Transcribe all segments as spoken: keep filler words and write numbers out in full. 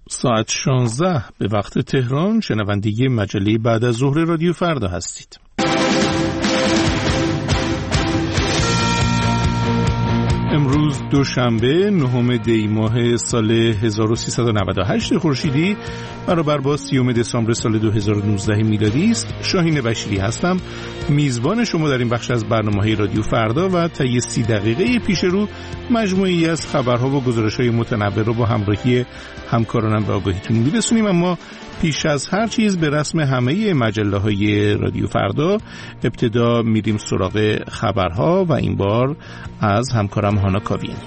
ساعت شانزده به وقت تهران. شنونده مجله بعد از ظهر رادیو فردا هستید. امروز دوشنبه نهم دی ماه سال هزار و سیصد و نود و هشت خورشیدی برابر با سیوم دسامبر سال دو هزار و نوزده میلادی است. شاهین بشیری هستم، میزبان شما در این بخش از برنامه‌های رادیو فردا و طی سی دقیقه پیش رو مجموعه‌ای از خبرها و گزارش‌های متنوع رو با همراهی همکارانم به آگاهیتون میرسونیم. اما پیش از هر چیز به رسم همه مجله‌های رادیو فردا ابتدا میریم سراغ خبرها و این بار از همکارم هانا کاویانی.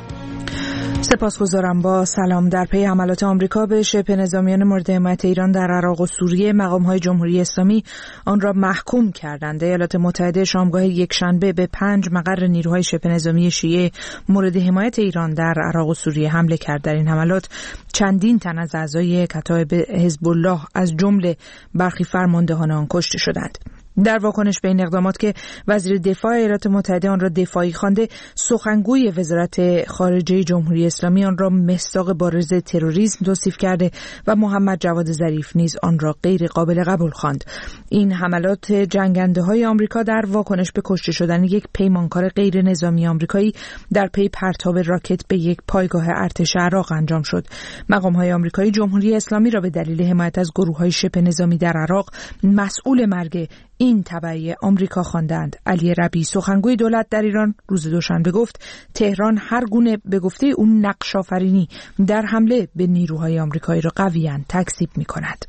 سپاسگزارم. با سلام. در پی حملات آمریکا به شبه نظامیان مورد حمایت ایران در عراق و سوریه، مقام‌های جمهوری اسلامی آن را محکوم کردند. ایالات متحده شامگاه یکشنبه به پنج مقر نیروهای شبه نظامی شیعه مورد حمایت ایران در عراق و سوریه حمله کرد. در این حملات چندین تن از اعضای کتایب حزب الله از جمله برخی فرماندهان آن کشته شدند. در واکنش به این اقدامات که وزیر دفاع ایالات متحده آن را دفاعی خوانده، سخنگوی وزارت خارجه جمهوری اسلامی آن را مصداق بارز تروریسم توصیف کرده و محمد جواد ظریف نیز آن را غیر قابل قبول خواند. این حملات جنگنده‌های آمریکا در واکنش به کشته شدن یک پیمانکار غیر نظامی آمریکایی در پی پرتاب راکت به یک پایگاه ارتش عراق انجام شد. مقام‌های آمریکایی جمهوری اسلامی را به دلیل حمایت از گروه‌های شبه نظامی در عراق مسئول مرگ این تبعی آمریکا خواندند. علی ربیعی، سخنگوی دولت در ایران، روز دوشنبه گفت تهران هر گونه به گفته اون نقش آفرینی در حمله به نیروهای آمریکایی را قویاً تکذیب می‌کند.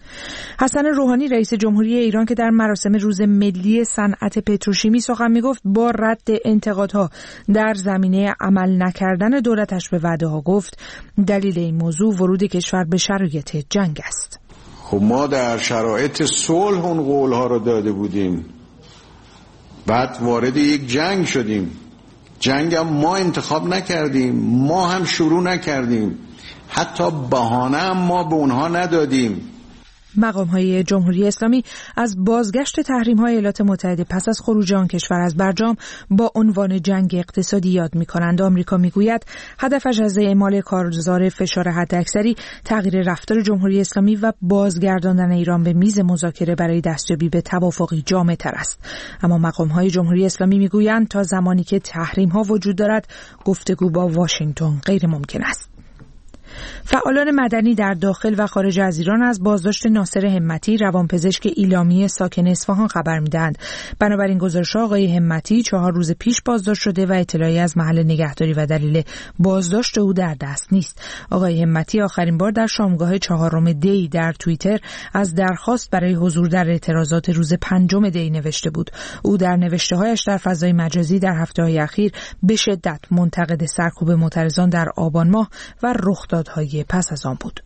حسن روحانی رئیس جمهوری ایران که در مراسم روز ملی صنعت پتروشیمی سخن می‌گفت، با رد انتقادها در زمینه عمل نکردن دولتش به وعده‌ها گفت دلیل این موضوع ورود کشور به شرایط جنگ است. خب ما در شرایط صلح اون قولها رو داده بودیم، بعد وارد یک جنگ شدیم. جنگ هم ما انتخاب نکردیم، ما هم شروع نکردیم، حتی بهانه هم ما به اونها ندادیم. مقام‌های جمهوری اسلامی از بازگشت تحریم‌های ایالات متحده پس از خروج آن کشور از برجام با عنوان جنگ اقتصادی یاد می‌کنند. آمریکا می‌گوید هدفش از اعمال کارگزار فشار حداکثری تغییر رفتار جمهوری اسلامی و بازگرداندن ایران به میز مذاکره برای دستیابی به توافقی جامع‌تر است. اما مقام‌های جمهوری اسلامی می‌گویند تا زمانی که تحریم‌ها وجود دارد گفتگو با واشنگتن غیر ممکن است. فعالان مدنی در داخل و خارج از ایران از بازداشت ناصر همتی، روانپزشک ایلامی ساکن اصفهان خبر می‌دهند. بنابراین گزارش‌ها آقای همتی چهار روز پیش بازداشت شده و اطلاعی از محل نگهداری و دلیل بازداشت او در دست نیست. آقای همتی آخرین بار در شامگاه چهارم دی در توییتر از درخواست برای حضور در اعتراضات روز پنجم دی نوشته بود. او در نوشته‌هایش در فضای مجازی در هفته‌های اخیر به شدت منتقد سرکوب معترضان در آبان ماه و رخدادهای پس از آن بود.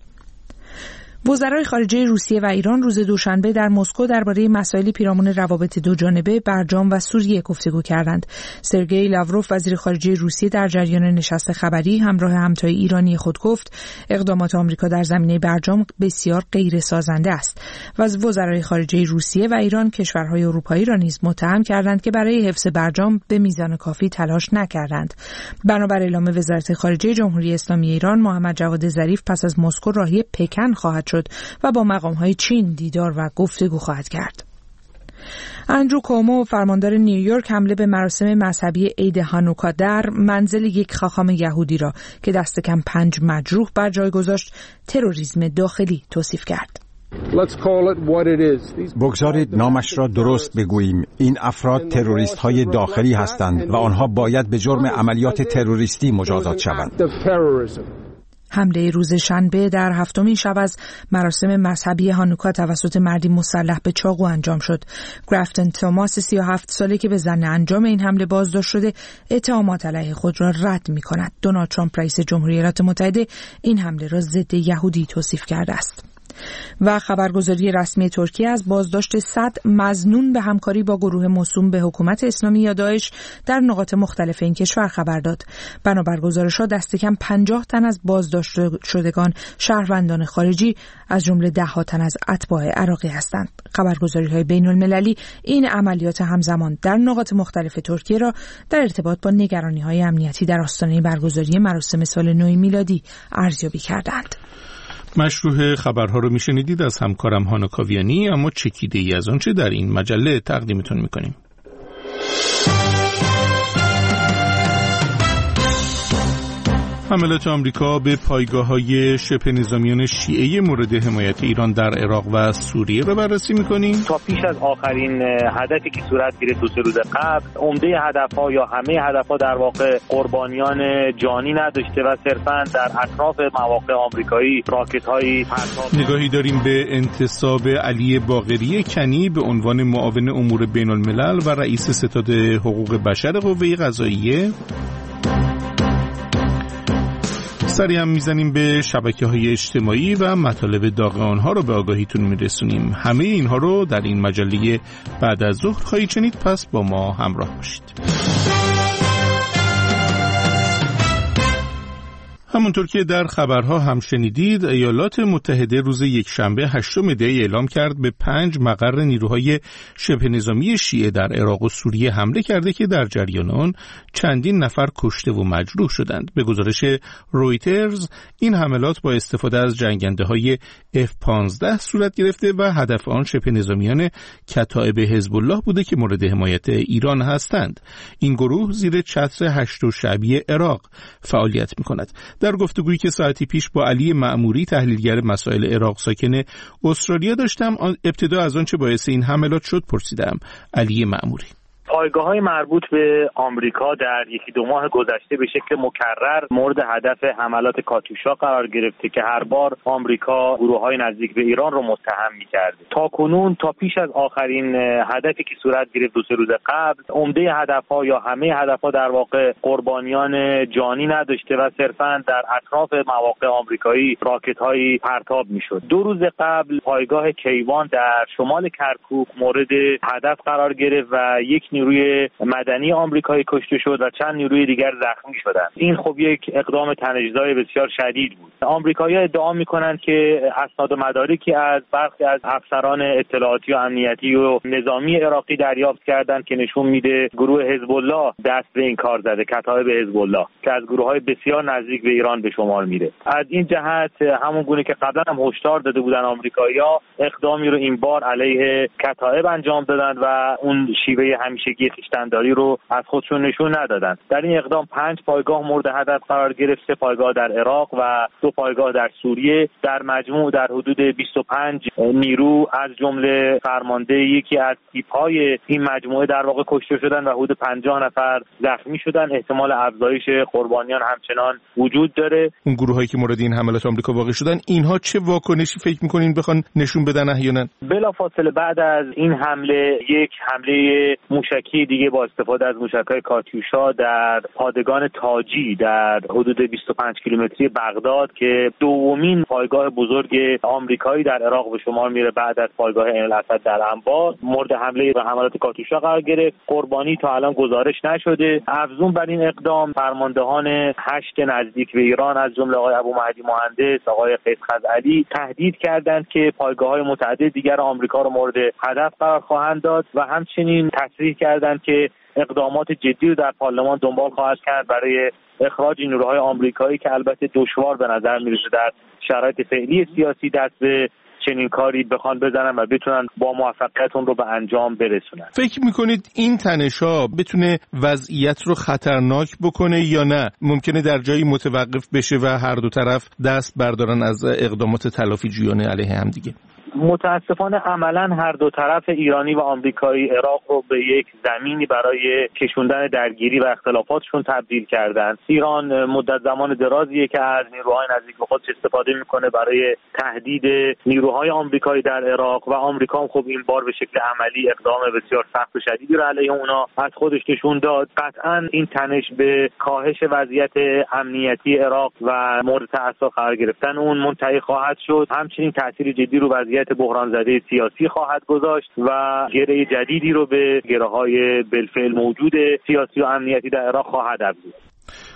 وزرای خارجه روسیه و ایران روز دوشنبه در مسکو درباره مسائل پیرامون روابط دوجانبه برجام و سوریه گفتگو کردند. سرگئی لاوروف وزیر خارجه روسیه در جریان نشست خبری همراه همتای ایرانی خود گفت اقدامات آمریکا در زمینه برجام بسیار غیر سازنده است و از وزرای خارجه روسیه و ایران کشورهای اروپایی را نیز متهم کردند که برای حفظ برجام به میزان کافی تلاش نکردند. بنابر اعلام وزارت خارجه جمهوری اسلامی ایران، محمد جواد ظریف پس از مسکو راهی پکن خواهد شد و با مقام‌های چین دیدار و گفتگو خواهد کرد. اندرو کومو، فرماندار نیویورک، حمله به مراسم مذهبی عید هانوکا در منزل یک خاخام یهودی را که دست کم پنج مجروح بر جای گذاشت تروریسم داخلی توصیف کرد. بگذارید نامش را درست بگوییم. این افراد تروریست های داخلی هستند و آنها باید به جرم عملیات تروریستی مجازات شوند. حمله روز شنبه در هفتمین شب از مراسم مذهبی هانوکا توسط مردی مسلح به چاقو انجام شد. گرفتن توماس سی و هفت ساله که به ظن انجام این حمله بازداشت شده، اتهامات علیه خود را رد می‌کند. دونالد ترامپ رئیس جمهوری ایالات متحده این حمله را ضد یهودی توصیف کرده است. و خبرگزاری رسمی ترکیه از بازداشت صد مظنون به همکاری با گروه موسوم به حکومت اسلامی یا داعش در نقاط مختلف این کشور خبر داد. بنابر گزارش‌ها دست کم پنجاه تن از بازداشت شدگان شهروندان خارجی از جمله ده ها تن از اتباع عراقی هستند. خبرگزاری‌های بین‌المللی این عملیات همزمان در نقاط مختلف ترکیه را در ارتباط با نگرانی‌های امنیتی در آستانه برگزاری مراسم سال نو میلادی ارزیابی کردند. مشروع خبرها رو میشنیدید از همکارم هانا کاویانی، اما چکیده ای از آنچه در این مجله تقدیمتون میکنیم. حملات آمریکا به پایگاه‌های شبه نظامیان شیعه مورد حمایت ایران در عراق و سوریه رو بررسی می‌کنیم. تا پیش از آخرین هدفی که صورت گرفت دو سه روز قبل، عمده هدف‌ها یا همه هدف‌ها در واقع قربانیان جانی نداشته و صرفاً در اطراف مواقع آمریکایی راکت‌هایی پرتاب. نگاهی داریم به انتصاب علی باقری کنی به عنوان معاون امور بین‌الملل و رئیس ستاد حقوق بشر قوه قضاییه. سری هم میزنیم به شبکه‌های اجتماعی و مطالب داغ آنها رو به آگاهیتون میرسونیم. همه اینها رو در این مجله بعد از ظهر خواهید شنید، پس با ما همراه باشید. همونطور که در خبرها هم شنیدید، ایالات متحده روز یکشنبه هشتم دی اعلام کرد به پنج مقر نیروهای شبه نظامی شیعه در عراق و سوریه حمله کرده که در جریان آن چندین نفر کشته و مجروح شدند. به گزارش رویترز این حملات با استفاده از جنگنده‌های اف پانزده صورت گرفته و هدف آن شبه نظامیان کتائب حزب الله بوده که مورد حمایت ایران هستند. این گروه زیر چتر هشت شعبی عراق فعالیت می‌کند. در گفتگویی که ساعتی پیش با علی معموری تحلیلگر مسائل عراق ساکن استرالیا داشتم، ابتدا از آن چه باعث این حملات شد پرسیدم. علی معموری: پایگاه‌های مربوط به آمریکا در یکی دو ماه گذشته به شکل مکرر مورد هدف حملات کاتوشا قرار گرفته که هر بار آمریکا گروه‌های نزدیک به ایران رو متهم می‌کرد. تا کنون تا پیش از آخرین هدفی که صورت گرفت دو سه روز قبل، عمده هدف‌ها یا همه هدف‌ها در واقع قربانیان جانی نداشته و صرفاً در اطراف مواقع آمریکایی راکت‌هایی پرتاب می‌شد. دو روز قبل پایگاه کیوان در شمال کرکوک مورد هدف قرار گرفت و یک نیروی مدنی آمریکایی کشته شد و چند نیروی دیگر زخمی شدند. این خب یک اقدام تنش‌زای بسیار شدید بود. آمریکایی‌ها ادعا می‌کنند که اسناد و مدارکی از برخی از افسران اطلاعاتی و امنیتی و نظامی عراقی دریافت کردند که نشون میده گروه حزب الله دست به این کار زده، کتایب حزب الله که از گروه‌های بسیار نزدیک به ایران به شمار میره. از این جهت همون گونه که قبلا هم هشدار داده بودن آمریکایی‌ها، اقدامی رو این بار علیه کتایب انجام دادند و اون شیوه همیشگی خویشتن‌داری رو از خودشون نشون ندادند. در این اقدام پنج پایگاه مورد هدف قرار گرفت، سه پایگاه در عراق و دو پایگاه در سوریه. در مجموع در حدود بیست و پنج نیرو از جمله فرمانده یکی از تیپ‌های این مجموعه در واقع کشته شدند و حدود پنجاه نفر زخمی شدند. احتمال افزایش قربانیان همچنان وجود داره. اون گروهایی که مورد این حملات آمریکا واقع شدن، اینها چه واکنشی فکر می‌کنین بخوان نشون بدن احیانا؟ بلافاصله بعد از این حمله یک حمله موشکی دیگه با استفاده از موشک‌های کاتیوشا در پادگان تاجی در حدود بیست و پنج کیلومتری بغداد که دومین پایگاه بزرگ آمریکایی در عراق به شمار میره بعد از پایگاه عین الاسد در انبار، مورد حمله و حملات کاتیوشا قرار گرفت. قربانی تا الان گزارش نشده. افزون بر این اقدام فرماندهان هشت نزدیک به ایران از جمله آقای ابو مهدی مهندس، آقای قیس خزعلی تهدید کردند که پایگاه‌های متعدد دیگر آمریکا رو مورد هدف قرار خواهند داد و همچنین تصریح کردند که اقدامات جدی رو در پارلمان دنبال خواهد کرد برای اخراج نیروهای آمریکایی که البته دشوار به نظر میرسه در شرایط فعلی سیاسی دست به چنین کاری بخوان بزنن و بتونن با موفقیت اون رو به انجام برسونن. فکر میکنید این تنش‌ها بتونه وضعیت رو خطرناک بکنه یا نه؟ ممکنه در جایی متوقف بشه و هر دو طرف دست بردارن از اقدامات تلافی جویانه علیه هم دیگه؟ متاسفانه عملا هر دو طرف ایرانی و آمریکایی عراق رو به یک زمینی برای کشوندن درگیری و اختلافاتشون تبدیل کردن. ایران مدت زمان درازیه که از نیروهای نزدیک به خودش استفاده میکنه برای تهدید نیروهای آمریکایی در عراق و آمریکا هم خب این بار به شکل عملی اقدام بسیار سخت و شدیدی رو علیه اونا از خودش نشون داد. قطعا این تنش به کاهش وضعیت امنیتی عراق و مورد تأثیر قرار گرفتن اون منتهی خواهد شد. همچنین تأثیر جدی رو وضعیت بحران زده سیاسی خواهد گذاشت و گره جدیدی رو به گره‌های بالفعل موجود سیاسی و امنیتی در عراق خواهد افزود.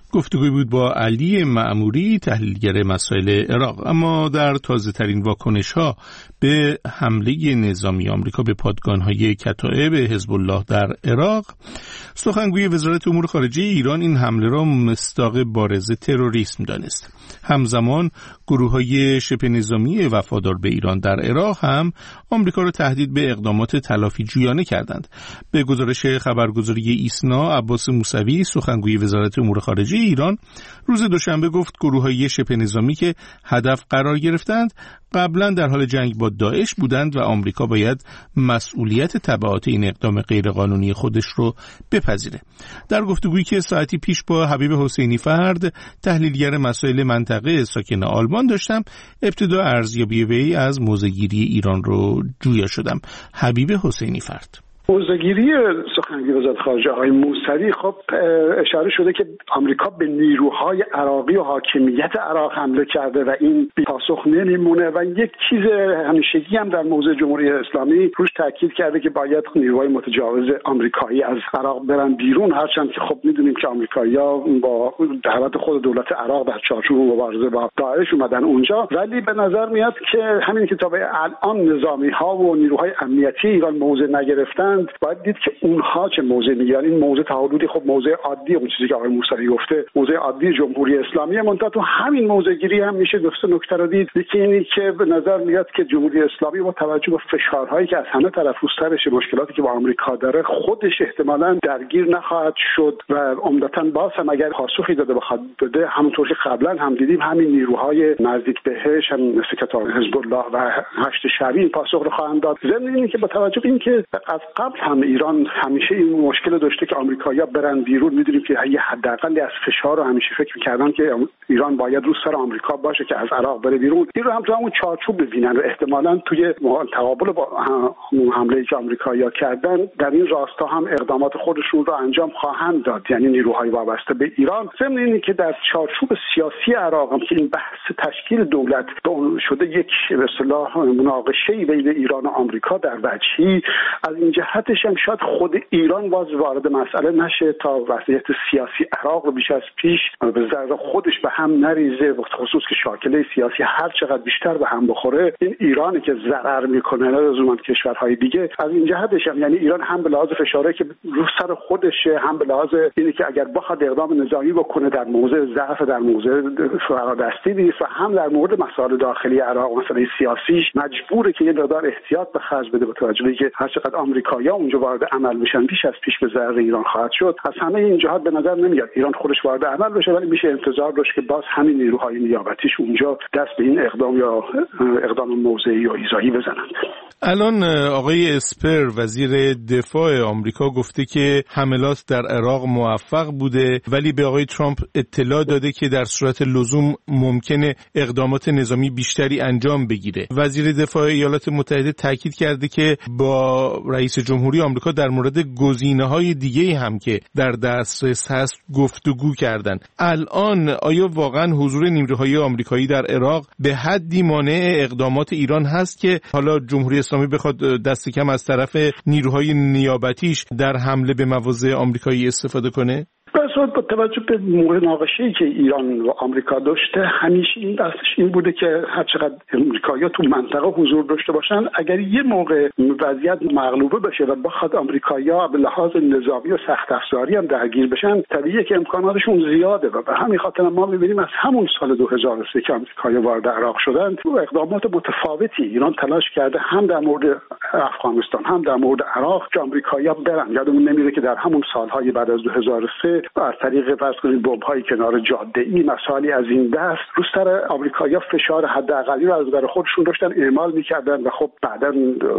گفتگوی بود با علی معموری، تحلیلگر مسائل عراق. اما در تازه ترین واکنش ها به حمله نظامی آمریکا به پادگان‌های کتائب حزب الله در عراق، سخنگوی وزارت امور خارجه ایران این حمله را مصداق بارز تروریسم دانست. همزمان گروه‌های شبه نظامی وفادار به ایران در عراق هم آمریکا را تهدید به اقدامات تلافی جویانه کردند. به گزارش خبرگزاری ایسنا، عباس موسوی، سخنگوی وزارت امور خارجه ایران، روز دوشنبه گفت گروه‌های شبه نظامی که هدف قرار گرفتند قبلا در حال جنگ با داعش بودند و آمریکا باید مسئولیت تبعات این اقدام غیرقانونی خودش رو بپذیره. در گفتگویی که ساعتی پیش با حبیب حسینی فرد، تحلیلگر مسائل منطقه ساکن آلمان داشتم، ابتدا ارزیابی وی از موضع‌گیری ایران رو جویا شدم. حبیب حسینی فرد: موضع‌گیری سخنگوی وزارت خارجه آقای موسوی خب اشاره شده که آمریکا به نیروهای عراقی و حاکمیت عراق حمله کرده و این بی پاسخ نمیمونه و یک چیز همیشگی هم در موضع جمهوری اسلامی روش تاکید کرده که باید نیروهای متجاوز آمریکایی از عراق برن بیرون، هرچند که خب میدونیم که آمریکایی‌ها با دعوت خود دولت عراق در چارچوب مبارزه با داعش اومدن اونجا، ولی به نظر میاد که همین که تا به الان نظامی‌ها و نیروهای امنیتی ایران موضع نگرفتن، باید دید که اونها چه موضع میگیرن. این موضع تا حدودی خب موضع عادی، اون چیزی که آقای موسوی گفته موضع عادی جمهوری اسلامی، منتها تو همین موضع گیری هم میشه دو تا نکته رو دید. یکی اینی که به نظر میاد که جمهوری اسلامی با توجه به فشارهایی که از همه طرف روسرش، مشکلاتی که با آمریکا داره، خودش احتمالاً درگیر نخواهد شد و عمدتاً باز هم اگر پاسخی داده بخواد بده، همونطور که قبلا هم دیدیم همین نیروهای نزدیک بهش هم مثل کتاب حزب الله و هشت شبی پاسخ رو خواهند داد. ضمن اینه که با توجه به اینکه از قبل هم ایران همیشه این مشکل داشته که آمریکایی‌ها برن بیرون، می‌دونیم که یه حداقلی از فشار رو همیشه فکر می‌کردن که ایران باید رو سر آمریکا باشه که از عراق بره بیرون. این رو هم تو همون چارچوب ببینن و احتمالاً توی تقابل با حمله‌ای که آمریکایی‌ها کردن در این راستا هم اقدامات خودشون رو انجام خواهند داد، یعنی نیروهای وابسته به ایران. ضمن اینه که در چارچوب سیاسی عراق هم که این بحث تشکیل دولت شده یک به اصطلاح مناقشه‌ای بین ایران و آمریکا در وجهی، از این جهتش هم شاید خود ایران باز وارد مسئله نشه تا وضعیت سیاسی عراق رو بیش از پیش به ضرر خودش به هم نریزه، به خصوص که شاکله سیاسی هر چقدر بیشتر به هم بخوره، این ایرانی که ضرر میکنه نه لزوما کشورهای دیگه. از این جهتش هم یعنی ایران هم به لحاظ فشاری که رو سر خودشه، هم به لحاظ اینه که اگر بخواد اقدام نظامی بکنه در موضع ضعف، در موضع فرادستی نیست، و هم در مورد مسائل داخلی عراق، مسائل سیاسیش مجبوره که یه مقدار احتیاط به خرج بده، به توجه به اینکه هر چقدر آمریکایی‌ها اونجا وارد عمل بشن بیش از پیش به ضرر ایران خواهد شد. از همه این جهات به نظر نمیاد ایران خودش وارد عمل بشه، ولی میشه انتظار داشت که باز همین نیروهای نیابتیش اونجا دست به این اقدام یا اقدام موضعی یا ایذایی بزنند. الان آقای اسپر وزیر دفاع آمریکا گفته که حملات در عراق موفق بوده، ولی به آقای ترامپ اطلاع داده که در صورت لزوم ممکنه اقدامات نظامی بیشتری انجام بگیره. وزیر دفاع ایالات متحده تاکید کرده که با رئیس جمهوری آمریکا در مورد گزینه‌های دیگه‌ای هم که در دسترس هست گفتگو کردن. الان آیا واقعا حضور نیروهای آمریکایی در عراق به حدی مانع اقدامات ایران هست که حالا جمهوری اسلامی بخواد دست کم از طرف نیروهای نیابتیش در حمله به مواضع آمریکایی استفاده کنه؟ بسیار با توجه به مناقشه‌ای که ایران و آمریکا داشته، همیشه این دستش این بوده که هر چقدر آمریکایی‌ها تو منطقه حضور داشته باشن، اگر یه موقع وضعیت مغلوبه بشه و بخواد آمریکایی‌ها به لحاظ نظامی و سخت افزاری هم درگیر بشن، طبیعیه که امکاناتشون زیاده و به همین خاطر ما می‌بینیم از همون سال دو هزار و سه که آمریکایی‌ها وارد عراق شدن، تو اقدامات متفاوتی ایران تلاش کرده، هم در مورد افغانستان هم در مورد عراق، که آمریکایی‌ها برن. یادمون نمیره که در همون سال‌های بعد از دو هزار و سه از طریق فرض کنید بمب‌های کنار جاده‌ای، مسائلی از این دست، رو سر آمریکایی‌ها فشار حداقلی رو از نظر خودشون داشتن اعمال می‌کردن و خب بعداً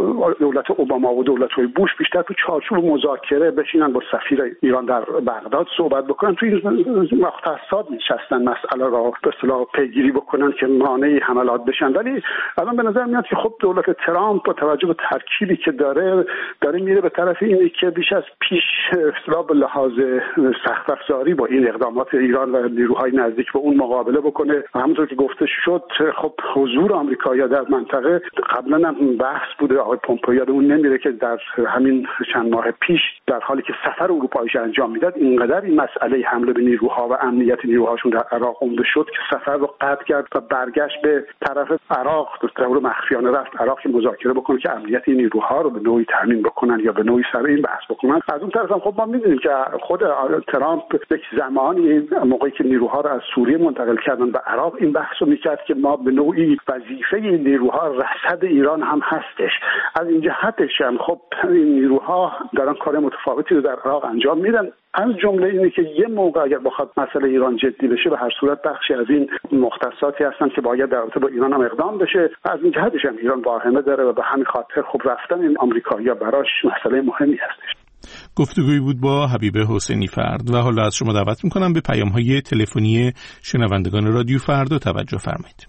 دولت اوباما و دولت‌های بوش بیشتر تو چارچوب مذاکره بشینن با سفیر ایران در بغداد صحبت بکنن، تو این مختصات نشستن مسئله را به اصطلاح پیگیری بکنن که مانع حملات بشن. ولی الان به نظر میاد که خب دولت ترامپ با توجه به ترکیبی که داره داره میره به طرف اینی که بیش از پیش اصطلاح به لحاظ سخت رفتاری با این اقدامات ایران و نیروهای نزدیک به اون مقابله بکنه. و همونطور که گفته شد خب حضور آمریکایی‌ها در منطقه قبلا هم بحث بوده. آقای پومپئو یادمون نمیره که در همین چند ماه پیش در حالی که سفر اروپایی‌ها انجام میداد اینقدر این مسئله حمله به نیروها و امنیت نیروهاشون در عراق عمده شد که سفر رو قطع کرد و برگشت به طرف عراق در طور مخفیانه رفت عراق که مذاکره بکنه که امنیت این نیروها رو به نوعی تامین بکنن یا به نوعی سر این بحث بکنن. از اون طرف هم خب ما می‌دونیم که خود ترامپ یک زمانی موقعی که نیروها رو از سوریه منتقل کردن به عراق این بحث رو می‌کرد که ما به نوعی وظیفه این نیروها رصد ایران هم هستش. از این جهتش هم خب این نیروها دارن کار متفاوتی رو در عراق انجام میدن. از جمله اینه که یه موقع اگر بخواد مسئله ایران جدی بشه به هر صورت بخشی از این مختصاتی هستن که باید در رابطه با ایران هم اقدام بشه. از این جهتش هم ایران واهمه داره و به همین خاطر خب رفتن این آمریکایی‌ها براش مسئله مهمی هستش. گفتگویی بود با حبیب حسینی فرد و حالا از شما دعوت میکنم به پیام‌های تلفنی شنوندگان رادیو فردا توجه فرمایید.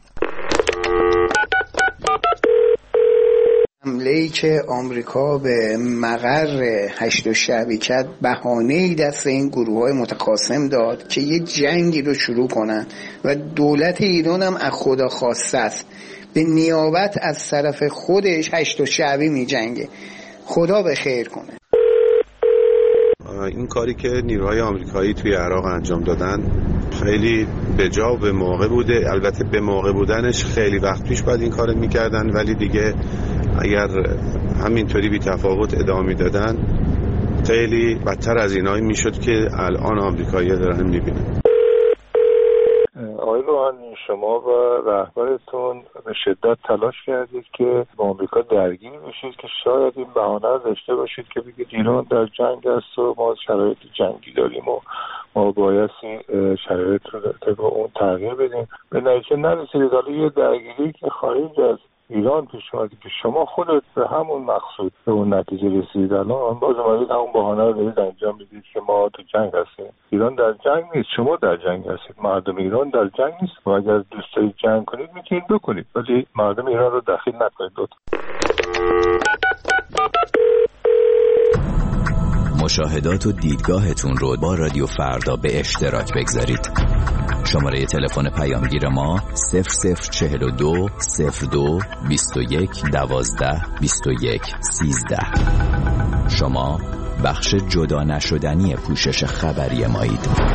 حمله‌ای که آمریکا به مقر هشت شعبی کرد بهانه‌ای دست این گروه‌های متخاصم داد که یه جنگی رو شروع کنن و دولت ایران هم از خدا خواسته است به نیابت از طرف خودش هشت شعبی می جنگه. خدا به خیر کنه. این کاری که نیروهای آمریکایی توی عراق انجام دادن خیلی به جا و به موقع بوده. البته به موقع بودنش خیلی وقت پیش باید این کارو میکردن، ولی دیگه اگر همینطوری بی تفاوت ادامه میدادن خیلی بدتر از اینایی میشد که الان آمریکایی‌ها دارن میبینن. آقای روحانی، شما و رهبرتون به شدت تلاش کردید که با آمریکا درگیر بشید که شاید این بهانه رو داشته باشید که بگید ایران در جنگ است و ما شرایط جنگی داریم و ما باید شرایط رو طبق اون تغییر بدیم. به نتیجه نرسیدید. حالا یه درگیری که خارج از ایران پیش اومد که شما خودت به همون مقصود به اون نتیجه رسیدید. الان باز اومدید همون بهانه رو دارید انجام میدید که ما تو جنگ هستیم. ایران در جنگ نیست، شما در جنگ هستید. مردم ایران در جنگ نیست و اگر دوست دارید جنگ کنید میتونید بکنید، ولی مردم ایران رو دخیل نکنید. لطفا مشاهدات و دیدگاهتون رو با رادیو فردا به اشتراک بگذارید. شماره تلفن پیامگیر ما صفر صفر چهل و دو صفر دو بیست و یک دوازده بیست و یک سیزده. شما بخش جدا نشدنی پوشش خبری مایید.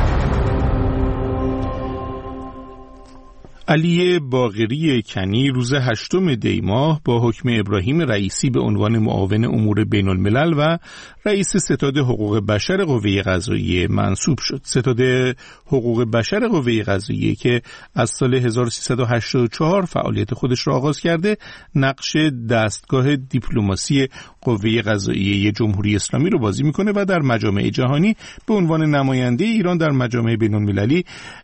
علی باقری کنی روز هشتم دی ماه با حکم ابراهیم رئیسی به عنوان معاون امور بین الملل و رئیس ستاد حقوق بشر قوه قضاییه منصوب شد. ستاد حقوق بشر قوه قضاییه که از سال هزار و سیصد و هشتاد و چهار فعالیت خودش را آغاز کرده، نقش دستگاه دیپلماسی قوه قضاییه جمهوری اسلامی رو بازی میکنه و در مجامع جهانی به عنوان نماینده ایران در مجامع بین المللی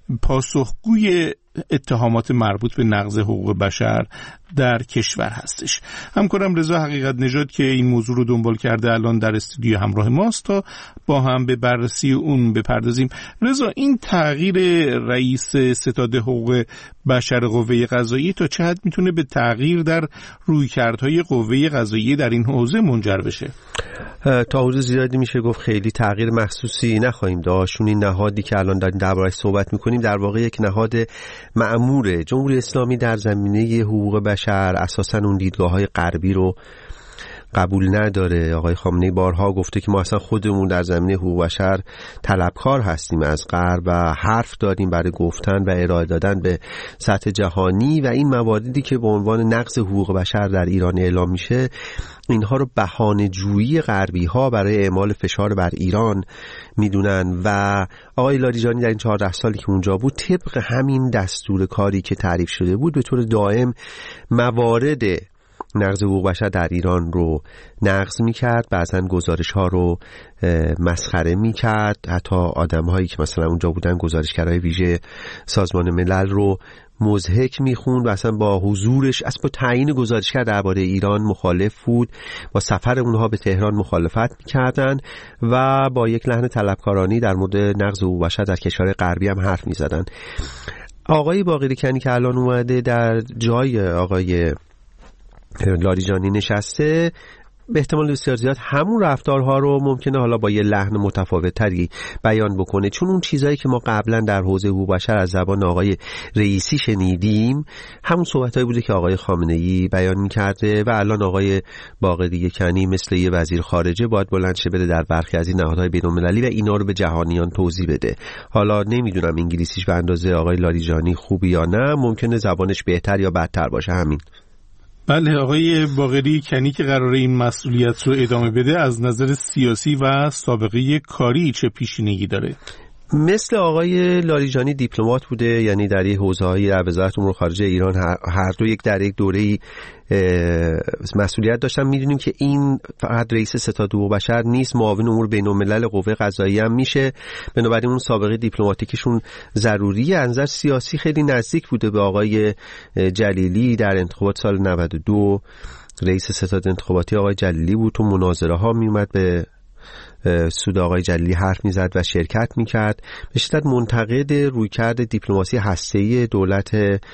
پاسخگوی اتهامات مربوط به نقض حقوق بشر در کشور هستش. همکارم رضا حقیقت نژاد که این موضوع رو دنبال کرده الان در استودیو همراه ماست تا با هم به بررسی اون بپردازیم. رضا، این تغییر رئیس ستاد حقوق بشر قوه قضاییه تا چه حد میتونه به تغییر در رویکردهای قوه قضاییه در این حوزه منجر بشه؟ تا حدود زیادی میشه گفت خیلی تغییر محسوسی نخواهیم داشت. اون این نهادی که الان داریم درباره‌اش صحبت میکنیم در واقع یک نهاد مأمور جمهوری اسلامی در زمینه حقوق بشر، اساساً اون دیدگاه‌های غربی رو قبول نداره. آقای خامنه‌ای بارها گفته که ما اصلا خودمون در زمینه حقوق بشر طلبکار هستیم از غرب و حرف داریم برای گفتن و ارائه دادن به سطح جهانی و این مواردی که به عنوان نقض حقوق بشر در ایران اعلام میشه، اینها رو بهانه‌جویی غربی‌ها برای اعمال فشار بر ایران میدونن و آقای لاریجانی در این چهارده سالی که اونجا بود طبق همین دستور کاری که تعریف شده بود به طور دائم موارد نقض حقوق بشر در ایران رو نقض میکرد، بعضا گزارش ها رو مسخره میکرد، حتی آدم هایی که مثلا اونجا بودن گزارشگرای ویژه سازمان ملل رو مضحک میخوند و اصلا با حضورش اصلا با تعیین گزارشگر درباره ایران مخالف بود، با سفر اونها به تهران مخالفت میکردن و با یک لحن طلبکارانی در مورد نقض حقوق بشر در کشور غربی هم حرف میزدن. آقای باقری کنی که الان اومده در جای آقای لاریجانی نشسته، به احتمال بسیار زیاد همون رفتارها رو ممکنه حالا با یه لحن متفاوت‌تری بیان بکنه، چون اون چیزایی که ما قبلا در حوزه حقوق بشر از زبان آقای رئیسی شنیدیم همون صحبتایی بوده که آقای خامنه‌ای بیان می‌کرده و الان آقای باقری کنی مثل یه وزیر خارجه باید بلند شه بره در برخی از این نهادهای بین‌المللی و اینا رو به جهانیان توضیح بده. حالا نمیدونم انگلیسیش به اندازه آقای لاریجانی خوبی یا نه، ممکنه زبانش بهتر یا بدتر باشه. همین. بله، آقای باقری کنی که قراره این مسئولیت رو ادامه بده از نظر سیاسی و سابقه کاری چه پیشینگی داره؟ مثل آقای لاریجانی دیپلمات بوده، یعنی در یک حوزه‌های وزارت امور خارجه ایران هر دو یک در یک دوره‌ای مسئولیت داشتن. میدونیم که این فقط رئیس ستاد حقوق بشر نیست، معاون امور بین‌الملل قوه قضاییه هم میشه، بنابراین اون سابقه دیپلماتیکشون ضروریه. از نظر سیاسی خیلی نزدیک بوده به آقای جلیلی در انتخابات سال نود و دو. رئیس ستاد انتخاباتی آقای جلیلی بود، تو مناظره ها میومد به سود آقای جلیلی حرف میزد و شرکت میکرد. به شدت منتقد رویکرد دیپلماسی هسته‌ای دولت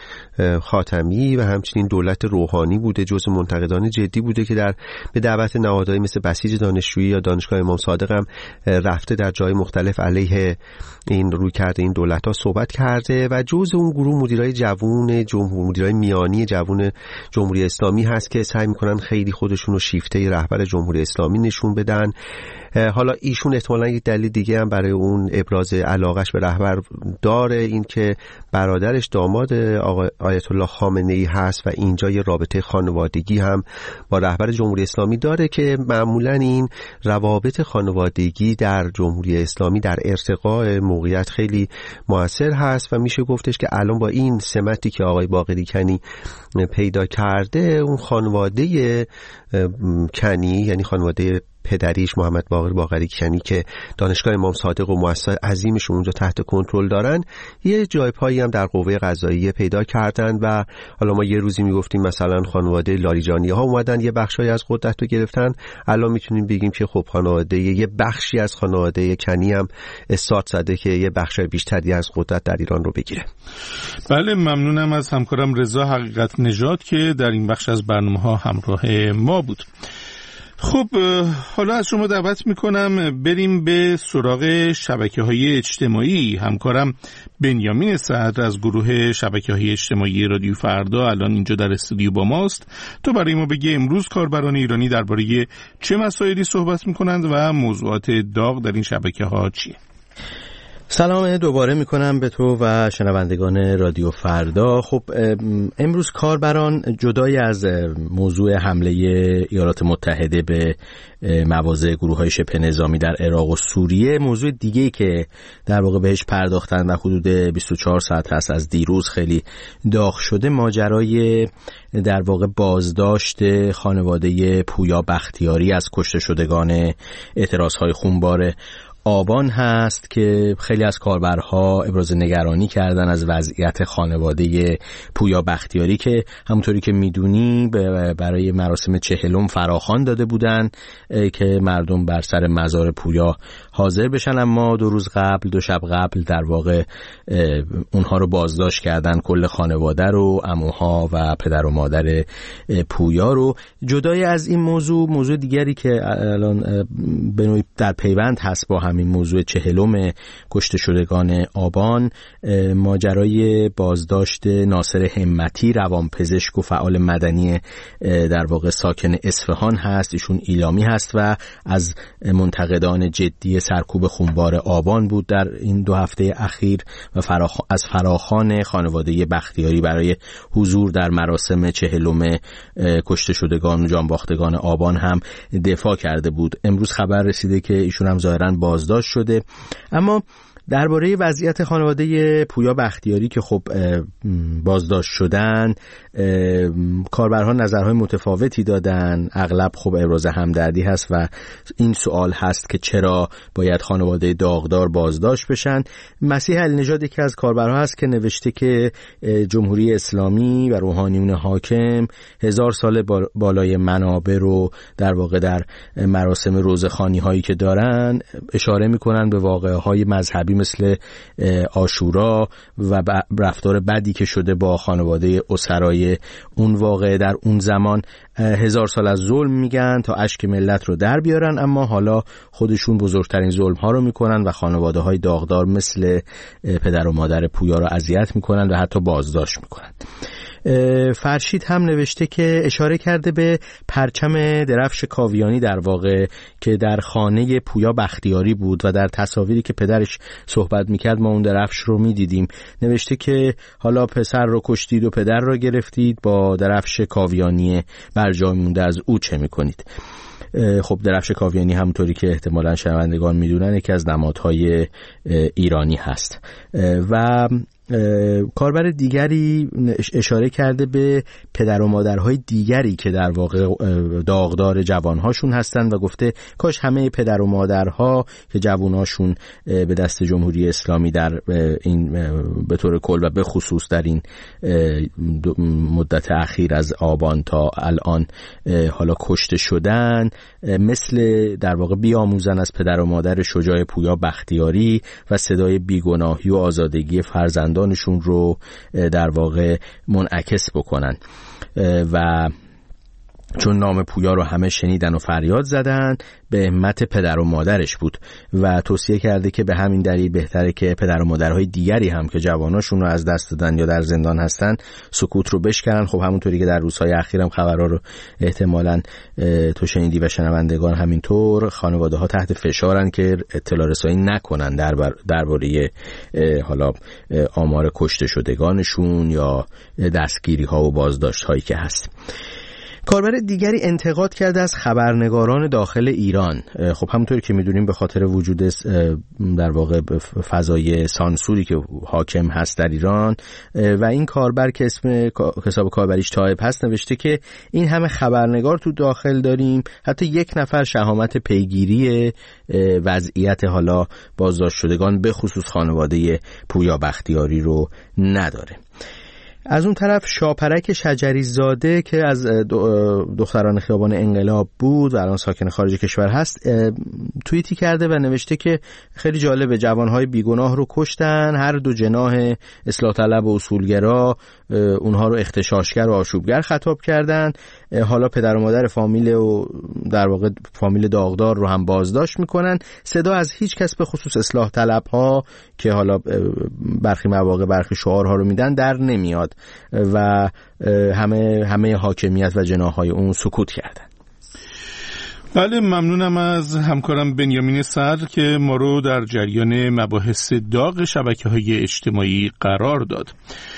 خاتمی و همچنین دولت روحانی بوده، جزو منتقدان جدی بوده که در به دعوت نهادهای مثل بسیج دانشجویی یا دانشگاه امام صادق هم رفته در جای مختلف علیه این رویکرد این دولت‌ها صحبت کرده و جزو اون گروه مدیرای جوون جمهور مدیرای میانی جوون جمهوری اسلامی هست که سعی میکنن خیلی خودشون رو شیفته رهبر جمهوری اسلامی نشون بدن. حالا ایشون احتمالاً یک دلیل دیگه هم برای اون ابراز علاقش به رهبر داره، این که برادرش داماد آقای آیت الله خامنه‌ای هست و اینجا یه رابطه خانوادگی هم با رهبر جمهوری اسلامی داره که معمولاً این روابط خانوادگی در جمهوری اسلامی در ارتقاء موقعیت خیلی موثر هست و میشه گفتش که الان با این سمتی که آقای باقری کنی پیدا کرده، اون خانواده کنی یعنی خانواده پدریش محمد باقر باقری کنی که دانشگاه امام صادق و مؤسسات عظیمش اونجا تحت کنترل دارن، یه جای پایی هم در قوه قضاییه پیدا کردن و حالا ما یه روزی میگفتیم مثلا خانواده لاریجانی ها اومدن یه بخشی از قدرت رو گرفتن، الان میتونیم بگیم که خب خانواده یه بخشی از خانواده کنی هم استارت زده که یه بخش بیشتری از قدرت در ایران رو بگیره. بله، ممنونم از همکارم رضا حقیقت نژاد که در این بخش از برنامه‌ها همراه ما بود. خب حالا از شما دعوت میکنم بریم به سراغ شبکه‌های اجتماعی. همکارم بنیامین سعد از گروه شبکه‌های اجتماعی رادیو فردا الان اینجا در استودیو با ماست تا برای ما بگه امروز کاربران ایرانی درباره چه مسائلی صحبت میکنند و موضوعات داغ در این شبکه‌ها چیه. سلام دوباره میکنم به تو و شنوندگان رادیو فردا. خب امروز کاربران جدای از موضوع حمله ایالات متحده به مواضع گروه‌های شبه نظامی در عراق و سوریه، موضوع دیگه‌ای که در واقع بهش پرداختن و حدود بیست و چهار ساعت هست از دیروز خیلی داغ شده، ماجرای در واقع بازداشت خانواده پویا بختیاری از کشته شدگان اعتراضهای خونبار آبان هست که خیلی از کاربرها ابراز نگرانی کردن از وضعیت خانواده پویا بختیاری که همونطوری که میدونی برای مراسم چهلم فراخوان داده بودن که مردم بر سر مزار پویا حاضر بشن، اما دو روز قبل دو شب قبل در واقع اونها رو بازداشت کردن، کل خانواده رو، عموها و پدر و مادر پویا رو. جدای از این موضوع، موضوع دیگری که الان به نوعی در پیوند هست با همین موضوع چهلم کشته شدگان آبان، ماجرای بازداشت ناصر همتی، روانپزشک و فعال مدنی در واقع ساکن اصفهان هست. ایشون ایلامی هست و از منتقدان جدی سرکوب خونبار آبان بود در این دو هفته اخیر و فراخ... از فراخوان خانواده بختیاری برای حضور در مراسم چهلم کشته شدگان و جانباختگان آبان هم دفاع کرده بود. امروز خبر رسیده که ایشون هم ظاهراً بازداشت شده. اما درباره وضعیت خانواده پویا بختیاری که خب بازداشت شدن، کاربرها نظرهای متفاوتی دادن، اغلب خب ابراز همدردی هست و این سوال هست که چرا باید خانواده داغدار بازداشت بشن. مسیح علی نژاد که از کاربرها هست که نوشته که جمهوری اسلامی و روحانیون حاکم هزار سال بالای منابع رو در واقع در مراسم روزخوانی هایی که دارن اشاره میکنن به واقعه های مذهبی مثل عاشورا و رفتار بدی که شده با خانواده اسرای اون واقعه در اون زمان. هزار سال از ظلم میگن تا اشک ملت رو در بیارن، اما حالا خودشون بزرگترین ظلم ها رو میکنن و خانواده های داغدار مثل پدر و مادر پویا رو اذیت میکنن و حتی بازداشت میکنن. فرشید هم نوشته که اشاره کرده به پرچم درفش کاویانی در واقع که در خانه پویا بختیاری بود و در تصاویری که پدرش صحبت میکرد ما اون درفش رو میدیدیم. نوشته که حالا پسر رو کشتید و پدر رو گرفتید، با درفش کاویانی برجای مونده از او چه میکنید؟ خب درفش کاویانی همونطوری که احتمالاً شنوندگان میدونن یکی از نمادهای ایرانی هست. و کاربر دیگری اشاره کرده به پدر و مادرهای دیگری که در واقع داغدار جوانهاشون هستن و گفته کاش همه پدر و مادرها که جوانهاشون به دست جمهوری اسلامی در این به طور کل و به خصوص در این مدت اخیر از آبان تا الان حالا کشته شدن، مثل در واقع بیاموزن از پدر و مادر شجاع پویا بختیاری و صدای بیگناهی و آزادگی فرزندانشون رو در واقع منعکس بکنن. و چون نام پویا رو همه شنیدن و فریاد زدن، به همت پدر و مادرش بود و توصیه کرده که به همین دلیل بهتره که پدر و مادرهای دیگری هم که جواناشون رو از دست دادن یا در زندان هستن سکوت رو بشکنن. خب همونطوری که در روزهای اخیر هم خبرها رو احتمالاً تو شنیدی و شنوندگان همینطور، خانواده ها تحت فشارن که اطلاع رسانی نکنن درباره حالا آمار کشته شدگانشون یا دستگیری ها و بازداشت هایی که هست. کاربر دیگری انتقاد کرده از خبرنگاران داخل ایران. خب همونطوری که میدونیم به خاطر وجود در واقع فضای سانسوری که حاکم هست در ایران و این کاربر که اسم حساب کاربریش تایب هست نوشته که این همه خبرنگار تو داخل داریم، حتی یک نفر شهامت پیگیری وضعیت حالا بازداشت شدگان به خصوص خانواده پویا بختیاری رو نداره. از اون طرف شاپرک شجری زاده که از دختران خیابان انقلاب بود و الان ساکن خارج کشور هست توییتی کرده و نوشته که خیلی جالبه، جوانهای بیگناه رو کشتن، هر دو جناح اصلاح طلب و اصولگرا اونها رو اغتشاشگر و آشوبگر خطاب کردن، حالا پدر و مادر فامیل و در واقع فامیل داغدار رو هم بازداشت میکنن. صدا از هیچ کس به خصوص اصلاح طلب ها که حالا برخی مواقع برخی شعارها رو میدن در نمیاد و همه همه حاکمیت و جناحهای اون سکوت کردن. بله، ممنونم از همکارم بنیامین صدر که ما رو در جریان مباحث داغ شبکه‌های اجتماعی قرار داد.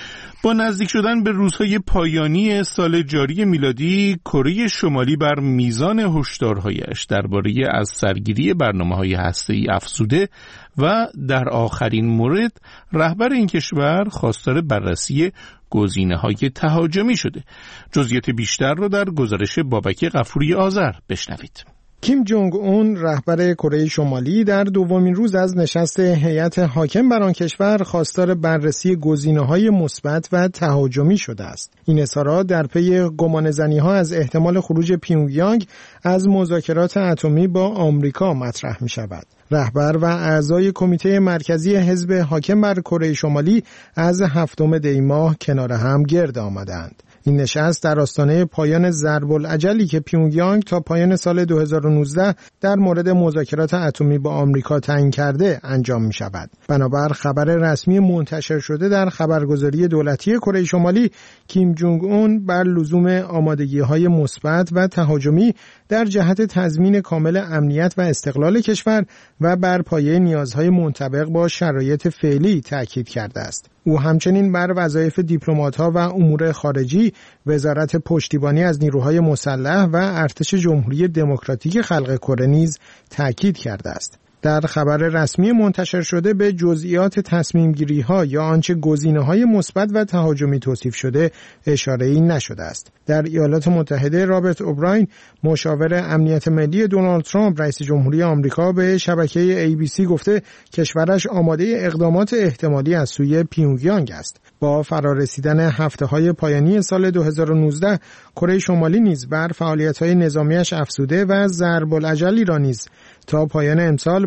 با نزدیک شدن به روزهای پایانی سال جاری میلادی، کره شمالی بر میزان هشدارهایش درباره از سرگیری برنامه‌های هسته‌ای افزوده و در آخرین مورد رهبر این کشور خواستار بررسی گزینه‌های تهاجمی شده. جزئیات بیشتر را در گزارش بابک غفوری آذر بشنوید. کیم جونگ اون رهبر کره شمالی در دومین روز از نشست هیئت حاکم بر آن کشور خواستار بررسی گزینه‌های مثبت و تهاجمی شده است. این اظهارات در پی گمانه‌زنی‌ها از احتمال خروج پیونگیانگ از مذاکرات اتمی با آمریکا مطرح می‌شود. رهبر و اعضای کمیته مرکزی حزب حاکم بر کره شمالی از هفتم دی ماه کنار هم گرد آمدند. این نشست در آستانه پایان ضرب الاجلی که پیونگیانگ تا پایان سال دو هزار و نوزده در مورد مذاکرات اتمی با آمریکا تعیین کرده انجام می شود. بنابر خبر رسمی منتشر شده در خبرگزاری دولتی کره شمالی، کیم جونگ اون بر لزوم آمادگی‌های مثبت و تهاجمی در جهت تضمین کامل امنیت و استقلال کشور و بر پایه نیازهای منطبق با شرایط فعلی تاکید کرده است. او همچنین بر وظایف دیپلمات‌ها و امور خارجی، وزارت پشتیبانی از نیروهای مسلح و ارتش جمهوری دموکراتیک خلق کره نیز تاکید کرده است. در خبر رسمی منتشر شده به جزئیات تصمیم گیری ها یا آنچه گزینه های مثبت و تهاجمی توصیف شده اشاره‌ای نشده است. در ایالات متحده، رابرت اوبراین، مشاور امنیت ملی دونالد ترامپ رئیس جمهوری آمریکا، به شبکه ای بی سی گفته کشورش آماده اقدامات احتمالی از سوی پیونگیانگ است. با فرارسیدن هفته‌های پایانی سال دو هزار و نوزده، کره شمالی نیز بر فعالیت‌های نظامیش افزوده و ضرب الاجلی را نیز تا پایان امسال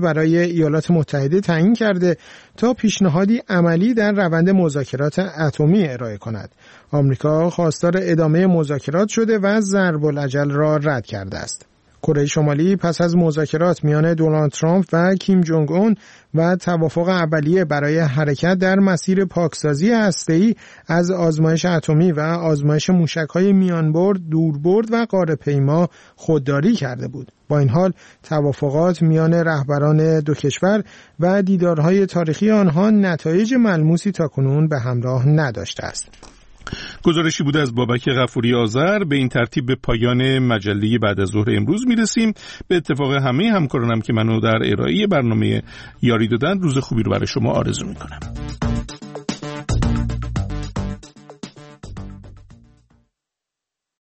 برای ایالات متحده تعیین کرده تا پیشنهادی عملی در روند مذاکرات اتمی ارائه کند. آمریکا خواستار ادامه مذاکرات شده و ضرب الاجل را رد کرده است. کره شمالی پس از مذاکرات میان دونالد ترامپ و کیم جونگ اون و توافق اولیه برای حرکت در مسیر پاکسازی هسته‌ای از آزمایش اتمی و آزمایش موشک‌های میانبرد، دوربرد و قاره‌پیما خودداری کرده بود. با این حال توافقات میان رهبران دو کشور و دیدارهای تاریخی آنها نتایج ملموسی تاکنون به همراه نداشته است. گزارشی بوده از بابک غفوری آذر. به این ترتیب به پایان مجله بعد از ظهر امروز میرسیم. به اتفاق همه همکارانم که منو در ارائه برنامه یاری دادن، روز خوبی رو برای شما آرزو میکنم.